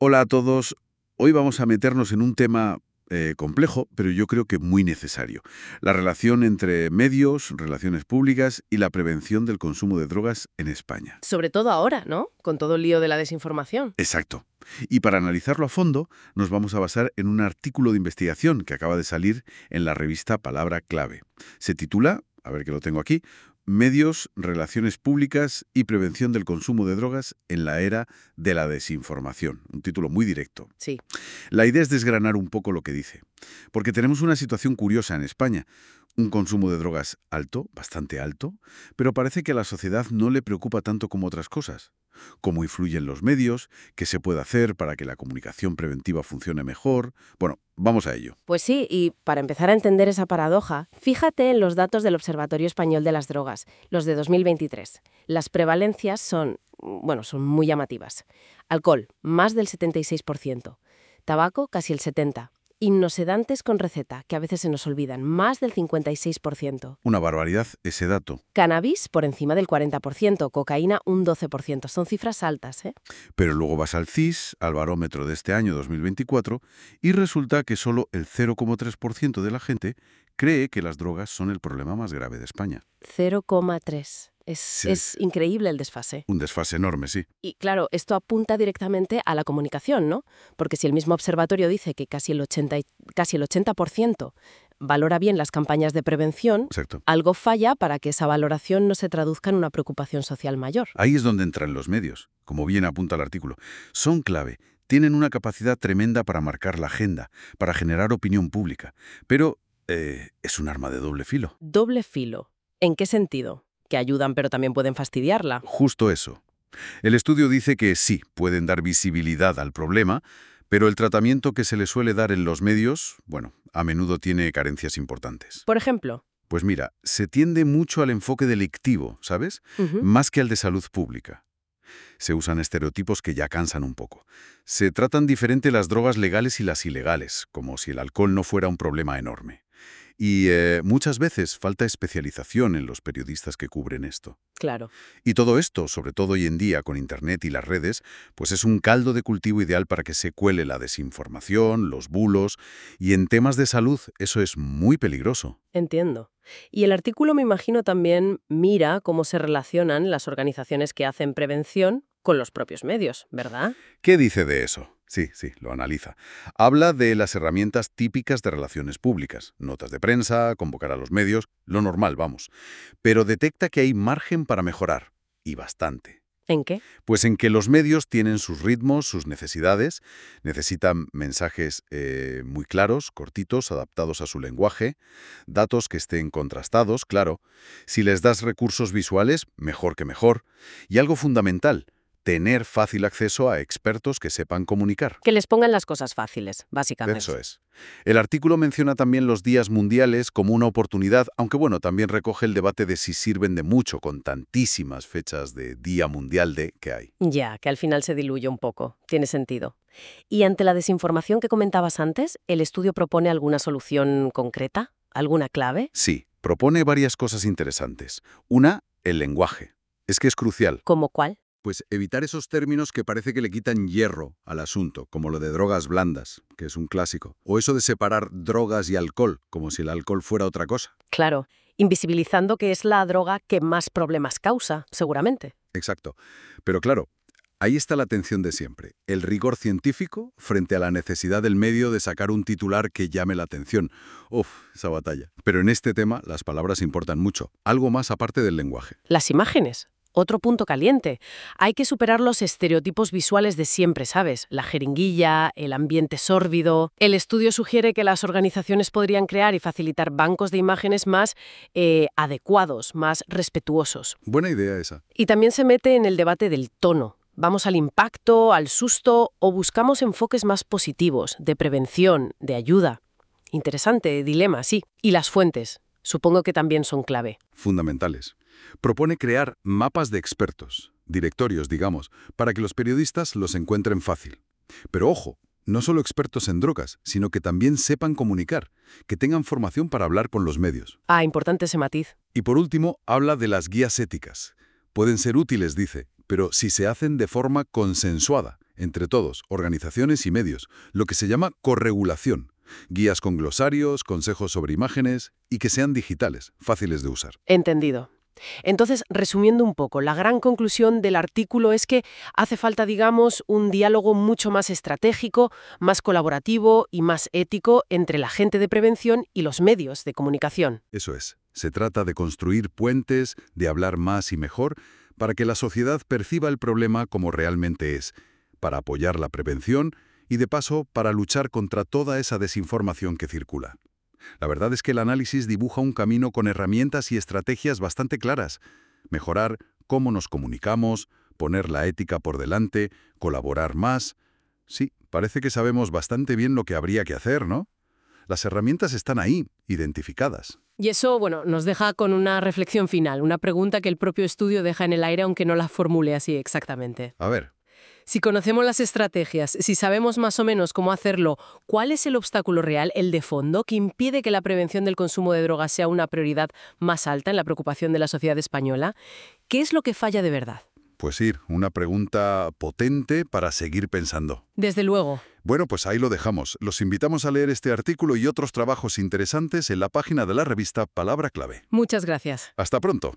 Hola a todos. Hoy vamos a meternos en un tema complejo, pero yo creo que muy necesario. La relación entre medios, relaciones públicas y la prevención del consumo de drogas en España. Sobre todo ahora, ¿no? Con todo el lío de la desinformación. Exacto. Y para analizarlo a fondo, nos vamos a basar en un artículo de investigación que acaba de salir en la revista Palabra Clave. Se titula, a ver que lo tengo aquí, Medios, Relaciones Públicas y Prevención del Consumo de Drogas en la Era de la Desinformación. Un título muy directo. Sí. La idea es desgranar un poco lo que dice, porque tenemos una situación curiosa en España. Un consumo de drogas alto, bastante alto, pero parece que a la sociedad no le preocupa tanto como otras cosas. Cómo influyen los medios, qué se puede hacer para que la comunicación preventiva funcione mejor. Bueno, vamos a ello. Pues sí, y para empezar a entender esa paradoja, fíjate en los datos del Observatorio Español de las Drogas, los de 2023. Las prevalencias son muy llamativas. Alcohol, más del 76%. Tabaco, casi el 70%. Hipnosedantes con receta, que a veces se nos olvidan, más del 56%. Una barbaridad ese dato. Cannabis, por encima del 40%. Cocaína, un 12%. Son cifras altas, ¿eh? Pero luego vas al CIS, al barómetro de este año 2024, y resulta que solo el 0,3% de la gente cree que las drogas son el problema más grave de España. 0,3. Sí, Es increíble el desfase. un desfase enorme, sí. Y claro, esto apunta directamente a la comunicación, ¿no? Porque si el mismo observatorio dice que casi el 80% valora bien las campañas de prevención, Exacto. algo falla para que esa valoración no se traduzca en una preocupación social mayor. Ahí es donde entran los medios, como bien apunta el artículo. Son clave, tienen una capacidad tremenda para marcar la agenda, para generar opinión pública, pero es un arma de doble filo. Doble filo. ¿En qué sentido? Que ayudan pero también pueden fastidiarla. Justo eso. El estudio dice que sí, pueden dar visibilidad al problema, pero el tratamiento que se le suele dar en los medios, bueno, a menudo tiene carencias importantes. Por ejemplo. Pues mira, se tiende mucho al enfoque delictivo, ¿sabes? Ujú. Más que al de salud pública. Se usan estereotipos que ya cansan un poco. Se tratan diferente las drogas legales y las ilegales, como si el alcohol no fuera un problema enorme. Y muchas veces falta especialización en los periodistas que cubren esto. Claro. Y todo esto, sobre todo hoy en día con Internet y las redes, pues es un caldo de cultivo ideal para que se cuele la desinformación, los bulos, y en temas de salud eso es muy peligroso. Entiendo. Y el artículo, me imagino, también mira cómo se relacionan las organizaciones que hacen prevención con los propios medios, ¿verdad? ¿Qué dice de eso? Sí, sí, lo analiza. Habla de las herramientas típicas de relaciones públicas, notas de prensa, convocar a los medios, lo normal, vamos. Pero detecta que hay margen para mejorar, y bastante. ¿En qué? Pues en que los medios tienen sus ritmos, sus necesidades, necesitan mensajes muy claros, cortitos, adaptados a su lenguaje, datos que estén contrastados, claro. Si les das recursos visuales, mejor que mejor. Y algo fundamental, tener fácil acceso a expertos que sepan comunicar. Que les pongan las cosas fáciles, básicamente. Eso es. El artículo menciona también los días mundiales como una oportunidad, aunque bueno, también recoge el debate de si sirven de mucho con tantísimas fechas de Día Mundial de que hay. Ya, que al final se diluye un poco. Tiene sentido. Y ante la desinformación que comentabas antes, ¿el estudio propone alguna solución concreta? ¿Alguna clave? Sí, propone varias cosas interesantes. Una, el lenguaje. Es que es crucial. ¿Cómo cuál? Pues evitar esos términos que parece que le quitan hierro al asunto, como lo de drogas blandas, que es un clásico. O eso de separar drogas y alcohol, como si el alcohol fuera otra cosa. Claro, invisibilizando que es la droga que más problemas causa, seguramente. Exacto. Pero claro, ahí está la tensión de siempre. El rigor científico frente a la necesidad del medio de sacar un titular que llame la atención. Uf, esa batalla. Pero en este tema las palabras importan mucho. Algo más aparte del lenguaje. Las imágenes. Otro punto caliente. Hay que superar los estereotipos visuales de siempre, ¿sabes? La jeringuilla, el ambiente sórbido. El estudio sugiere que las organizaciones podrían crear y facilitar bancos de imágenes más adecuados, más respetuosos. Buena idea esa. Y también se mete en el debate del tono. ¿Vamos al impacto, al susto o buscamos enfoques más positivos, de prevención, de ayuda? Interesante dilema, sí. Y las fuentes. Supongo que también son clave. Fundamentales. Propone crear mapas de expertos, directorios, digamos, para que los periodistas los encuentren fácil. Pero ojo, no solo expertos en drogas, sino que también sepan comunicar, que tengan formación para hablar con los medios. Ah, importante ese matiz. Y por último, habla de las guías éticas. Pueden ser útiles, dice, pero si se hacen de forma consensuada, entre todos, organizaciones y medios, lo que se llama corregulación. Guías con glosarios, consejos sobre imágenes y que sean digitales, fáciles de usar. Entendido. Entonces, resumiendo un poco, la gran conclusión del artículo es que hace falta, digamos, un diálogo mucho más estratégico, más colaborativo y más ético entre la gente de prevención y los medios de comunicación. Eso es. Se trata de construir puentes, de hablar más y mejor, para que la sociedad perciba el problema como realmente es, para apoyar la prevención y, de paso, para luchar contra toda esa desinformación que circula. La verdad es que el análisis dibuja un camino con herramientas y estrategias bastante claras. Mejorar cómo nos comunicamos, poner la ética por delante, colaborar más. Sí, parece que sabemos bastante bien lo que habría que hacer, ¿no? Las herramientas están ahí, identificadas. Y eso, bueno, nos deja con una reflexión final, una pregunta que el propio estudio deja en el aire aunque no la formule así exactamente. A ver, Si conocemos las estrategias, si sabemos más o menos cómo hacerlo, ¿cuál es el obstáculo real, el de fondo, que impide que la prevención del consumo de drogas sea una prioridad más alta en la preocupación de la sociedad española? ¿Qué es lo que falla de verdad? pues sí, una pregunta potente para seguir pensando. Desde luego. Bueno, pues ahí lo dejamos. Los invitamos a leer este artículo y otros trabajos interesantes en la página de la revista Palabra Clave. Muchas gracias. Hasta pronto.